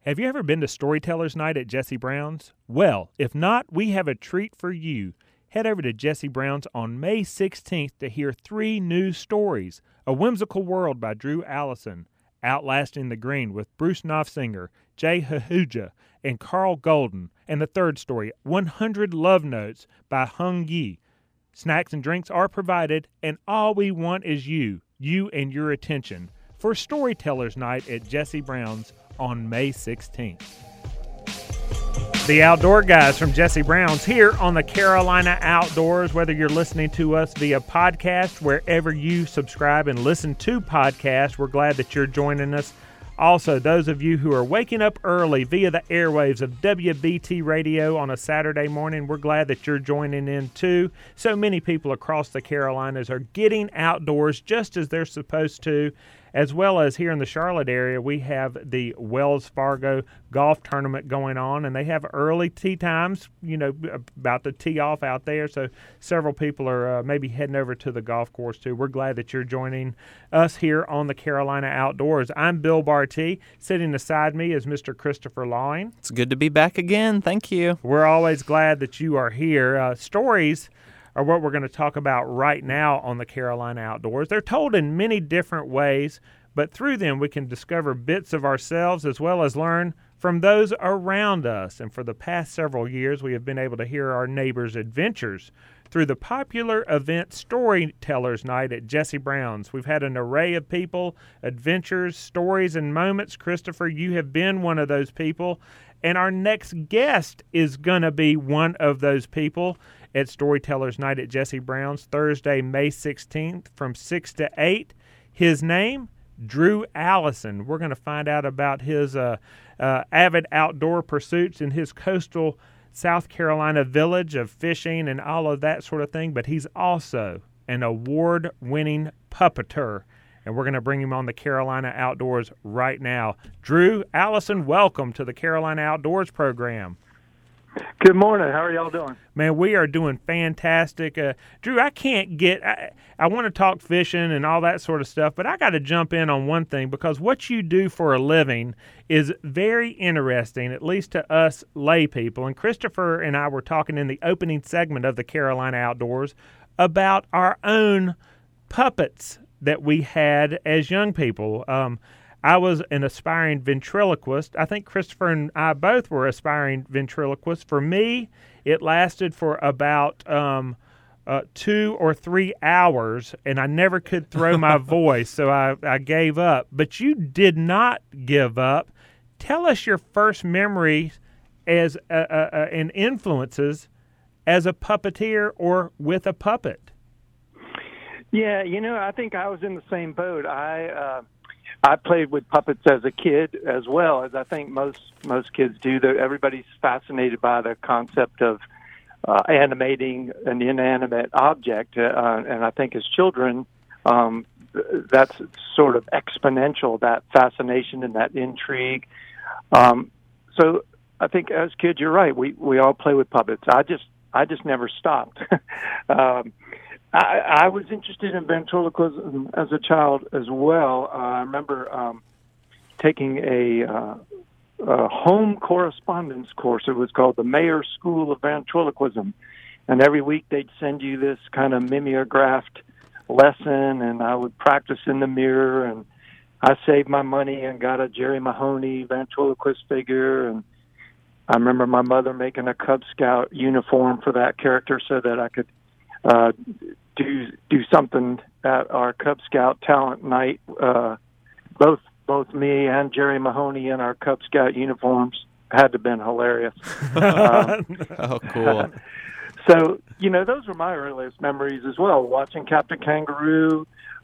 Have you ever been to Storytellers Night at Jesse Brown's? Well, if not, we have a treat for you. Head over to Jesse Brown's on May 16th to hear 3 new stories. A Whimsical World by Drew Allison, Outlasting the Green with Bruce Knopfsinger, Jay Hahuja, and Carl Golden, and the third story, 100 Love Notes by Hung Yi. Snacks and drinks are provided, and all we want is you and your attention for Storytellers Night at Jesse Brown's on May 16th. The Outdoor Guys from Jesse Brown's here on the Carolina Outdoors. Whether you're listening to us via podcast, wherever you subscribe and listen to podcasts, we're glad that you're joining us. Also, those of you who are waking up early via the airwaves of WBT Radio on a Saturday morning, we're glad that you're joining in too. So many people across the Carolinas are getting outdoors just as they're supposed to. As well as here in the Charlotte area, we have the Wells Fargo golf tournament going on, and they have early tee times, about to tee off out there. So several people are maybe heading over to the golf course too. We're glad that you're joining us here on the Carolina Outdoors. I'm Bill Barty. Sitting beside me is Mr. Christopher Lawing. It's good to be back again. Thank you. We're always glad that you are here. Stories are what we're going to talk about right now on the Carolina Outdoors. They're told in many different ways, but through them we can discover bits of ourselves as well as learn from those around us. And for the past several years, we have been able to hear our neighbors' adventures through the popular event Storytellers Night at Jesse Brown's. We've had an array of people, adventures, stories, and moments. Christopher, you have been one of those people, and our next guest is going to be one of those people at Storytellers Night at Jesse Brown's, Thursday, May 16th from 6 to 8. His name, Drew Allison. We're going to find out about his avid outdoor pursuits in his coastal South Carolina village of fishing and all of that sort of thing, but he's also an award-winning puppeteer, and we're going to bring him on the Carolina Outdoors right now. Drew Allison, welcome to the Carolina Outdoors program. Good morning. How are y'all doing? Man, we are doing fantastic. Drew, I want to talk fishing and all that sort of stuff, but I got to jump in on one thing because what you do for a living is very interesting, at least to us lay people. And Christopher and I were talking in the opening segment of the Carolina Outdoors about our own puppets that we had as young people. I was an aspiring ventriloquist. I think Christopher and I both were aspiring ventriloquists. For me, it lasted for about 2 or 3 hours, and I never could throw my voice, so I gave up. But you did not give up. Tell us your first memories as and influences as a puppeteer or with a puppet. Yeah, I think I was in the same boat. I played with puppets as a kid as well, as I think most kids do. Everybody's fascinated by the concept of animating an inanimate object, and I think as children, that's sort of exponential, that fascination and that intrigue. So I think as kids, you're right. We all play with puppets. I just never stopped. I was interested in ventriloquism as a child as well. I remember taking a home correspondence course. It was called the Mayor School of Ventriloquism. And every week they'd send you this kind of mimeographed lesson, and I would practice in the mirror. And I saved my money and got a Jerry Mahoney ventriloquist figure. And I remember my mother making a Cub Scout uniform for that character so that I could do something at our Cub Scout talent night. Both me and Jerry Mahoney in our Cub Scout uniforms had to have been hilarious. Oh, cool. So, those were my earliest memories as well, watching Captain Kangaroo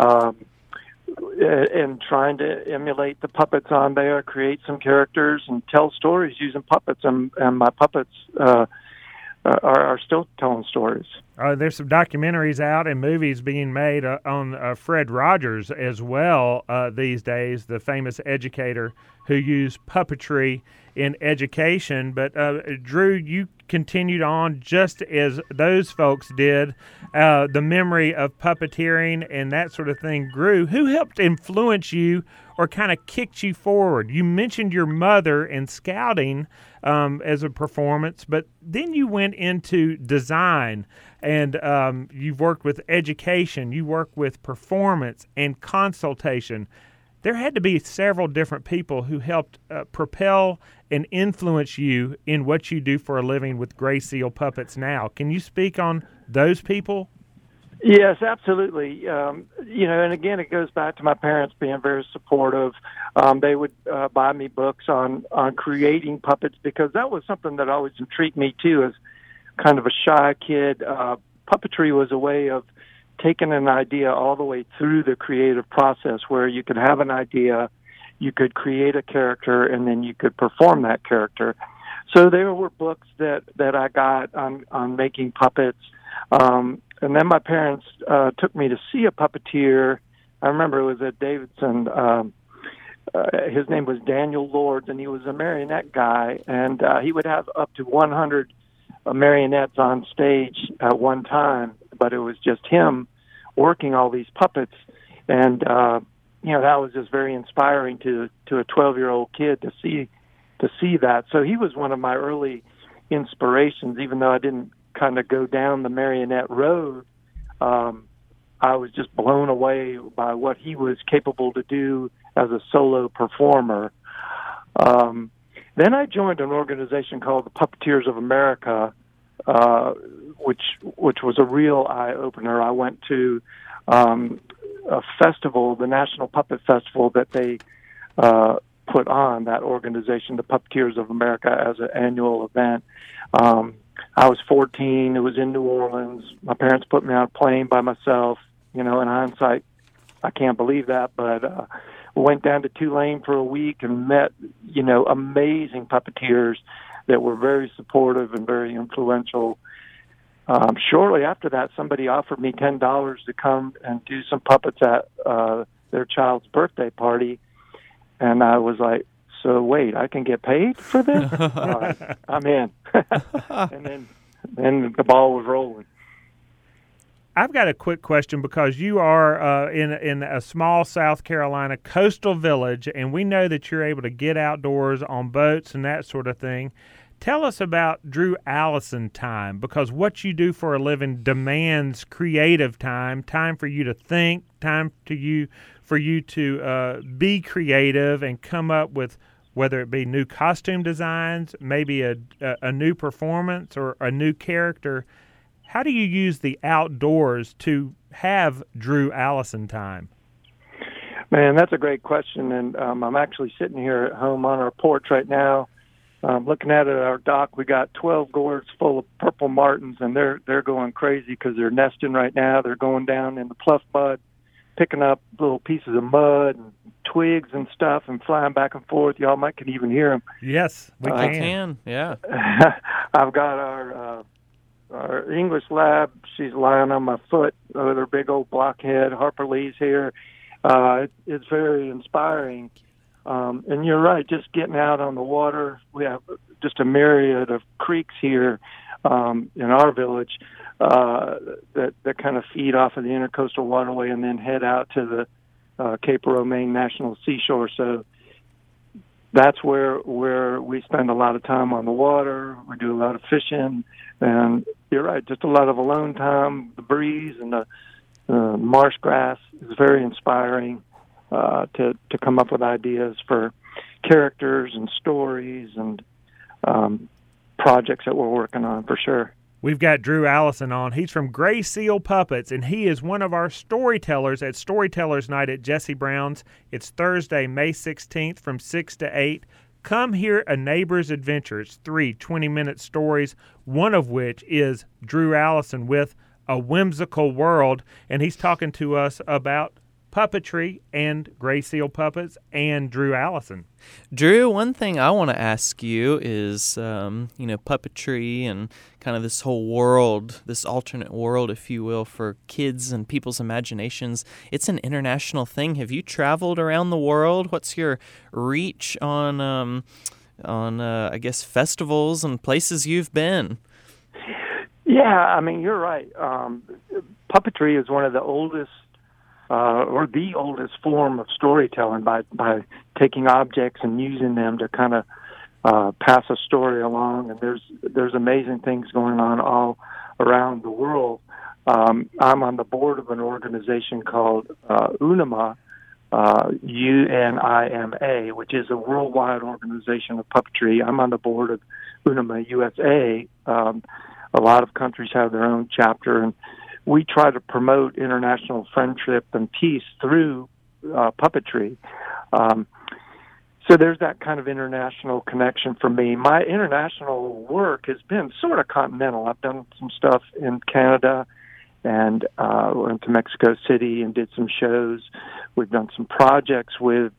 and trying to emulate the puppets on there, create some characters, and tell stories using puppets. And my puppets are still telling stories. There's some documentaries out and movies being made on Fred Rogers as well these days, the famous educator who used puppetry in education. But Drew, you continued on just as those folks did. The memory of puppeteering and that sort of thing grew. Who helped influence you or kind of kicked you forward? You mentioned your mother and scouting as a performance, but then you went into design, and you've worked with education, you work with performance and consultation. There had to be several different people who helped propel and influence you in what you do for a living with Gray Seal Puppets now. Can you speak on those people? Yes, absolutely. And again, it goes back to my parents being very supportive. They would buy me books on creating puppets, because that was something that always intrigued me too. As kind of a shy kid, puppetry was a way of taking an idea all the way through the creative process, where you could have an idea, you could create a character, and then you could perform that character. So there were books that I got on making puppets. And then my parents took me to see a puppeteer. I remember it was at Davidson. His name was Daniel Lords, and he was a marionette guy, and he would have up to 100 marionettes on stage at one time, but it was just him working all these puppets. And that was just very inspiring to a 12-year-old kid to see that. So he was one of my early inspirations, even though I didn't kind of go down the marionette road. I was just blown away by what he was capable to do as a solo performer. Then I joined an organization called the Puppeteers of America, which was a real eye-opener. I went to a festival, the National Puppet Festival, that they put on, that organization, the Puppeteers of America, as an annual event. I was 14. It was in New Orleans. My parents put me on a plane by myself. In hindsight, I can't believe that, but went down to Tulane for a week and met, amazing puppeteers that were very supportive and very influential. Shortly after that, somebody offered me $10 to come and do some puppets at their child's birthday party, and I was like, so wait, I can get paid for this? All right, I'm in. And then the ball was rolling. I've got a quick question, because you are in a small South Carolina coastal village, and we know that you're able to get outdoors on boats and that sort of thing. Tell us about Drew Allison time, because what you do for a living demands creative time for you to think, for you to be creative and come up with, whether it be new costume designs, maybe a new performance or a new character. How do you use the outdoors to have Drew Allison time? Man, that's a great question, and I'm actually sitting here at home on our porch right now, looking out at our dock. We got 12 gourds full of purple martins, and they're going crazy because they're nesting right now. They're going down in the pluff mud, picking up little pieces of mud and twigs and stuff, and flying back and forth. Y'all can even hear them. Yes, we can. I can, yeah. I've got our English lab. She's lying on my foot with her big old blockhead. Harper Lee's here. It's very inspiring. And you're right, just getting out on the water. We have just a myriad of creeks here in our village that kind of feed off of the Intercoastal Waterway and then head out to the Cape Romaine National Seashore. So that's where we spend a lot of time on the water. We do a lot of fishing, and you're right, just a lot of alone time. The breeze and the marsh grass is very inspiring to come up with ideas for characters and stories and projects that we're working on, for sure. We've got Drew Allison on. He's from Gray Seal Puppets, and he is one of our storytellers at Storytellers Night at Jesse Brown's. It's Thursday, May 16th from 6 to 8. Come hear A Neighbor's Adventures, 3 20-minute stories, one of which is Drew Allison with A Whimsical World, and he's talking to us about puppetry and Gray Seal Puppets and Drew Allison. Drew, one thing I want to ask you is, puppetry and kind of this whole world, this alternate world, if you will, for kids and people's imaginations. It's an international thing. Have you traveled around the world? What's your reach on I guess, festivals and places you've been? Yeah, I mean, you're right. Puppetry is one of the oldest or the oldest form of storytelling by taking objects and using them to kind of pass a story along. And there's amazing things going on all around the world. I'm on the board of an organization called UNIMA, UNIMA, which is a worldwide organization of puppetry. I'm on the board of UNIMA USA. A lot of countries have their own chapter, and we try to promote international friendship and peace through puppetry. So there's that kind of international connection for me. My international work has been sort of continental. I've done some stuff in Canada, and went to Mexico City and did some shows. We've done some projects with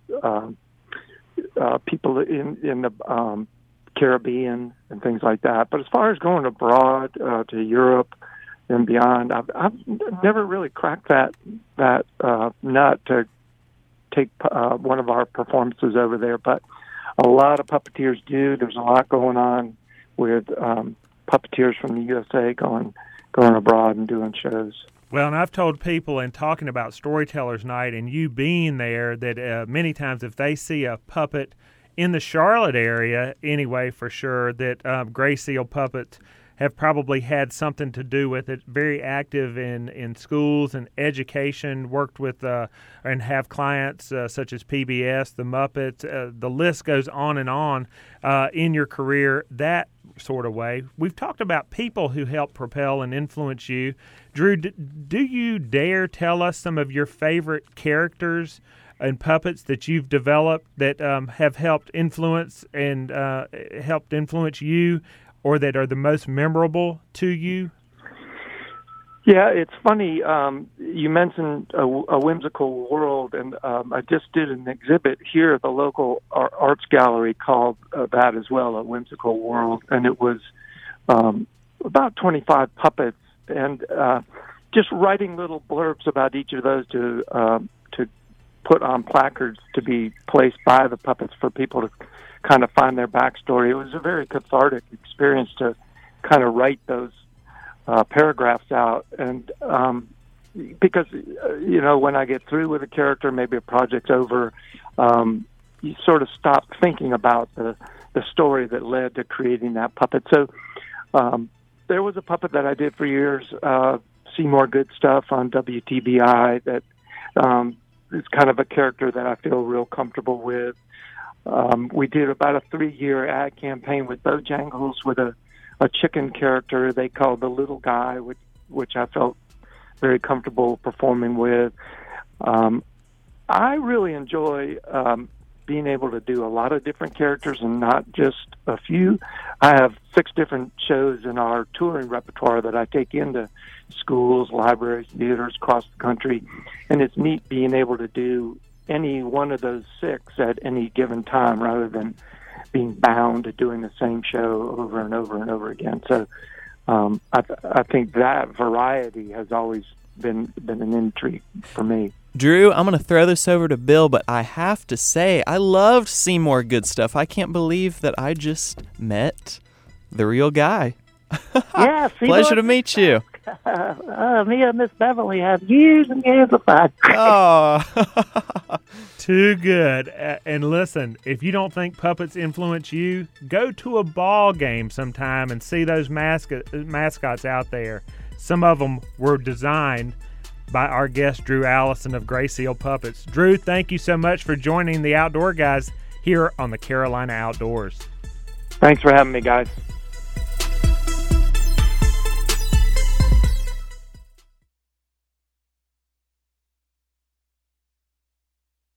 people in the Caribbean and things like that. But as far as going abroad to Europe and beyond, I've never really cracked that nut to take one of our performances over there. But a lot of puppeteers do. There's a lot going on with puppeteers from the USA going abroad and doing shows. Well, and I've told people in talking about Storytellers Night and you being there that many times if they see a puppet in the Charlotte area, anyway, for sure, that Gray Seal Puppets have probably had something to do with it. Very active in schools and education, worked with and have clients such as PBS, the Muppets. The list goes on and on in your career that sort of way. We've talked about people who help propel and influence you. Drew, do you dare tell us some of your favorite characters and puppets that you've developed that have helped influence you, or that are the most memorable to you? Yeah, it's funny. You mentioned a whimsical world, and I just did an exhibit here at the local arts gallery called that as well, A Whimsical World, and it was about 25 puppets, and just writing little blurbs about each of those to put on placards to be placed by the puppets for people to kind of find their backstory. It was a very cathartic experience to kind of write those paragraphs out. And because, when I get through with a character, maybe a project's over, you sort of stop thinking about the story that led to creating that puppet. So there was a puppet that I did for years, Seymour Good Stuff on WTBI, that is kind of a character that I feel real comfortable with. We did about a 3-year ad campaign with Bojangles with a chicken character they called the Little Guy, which I felt very comfortable performing with. I really enjoy being able to do a lot of different characters and not just a few. I have 6 different shows in our touring repertoire that I take into schools, libraries, theaters across the country, and it's neat being able to do any one of those 6 at any given time rather than being bound to doing the same show over and over and over again. So I think that variety has always been an intrigue for me. Drew, I'm going to throw this over to Bill, but I have to say, I loved Seymour Good Stuff. I can't believe that I just met the real guy. Yeah, Pleasure to meet you. Me and Miss Beverly have years and years of fun. Oh. Too good. And listen, if you don't think puppets influence you, go to a ball game sometime and see those mascots out there. Some of them were designed by our guest, Drew Allison of Gray Seal Puppets. Drew, thank you so much for joining the Outdoor Guys here on the Carolina Outdoors. Thanks for having me, guys.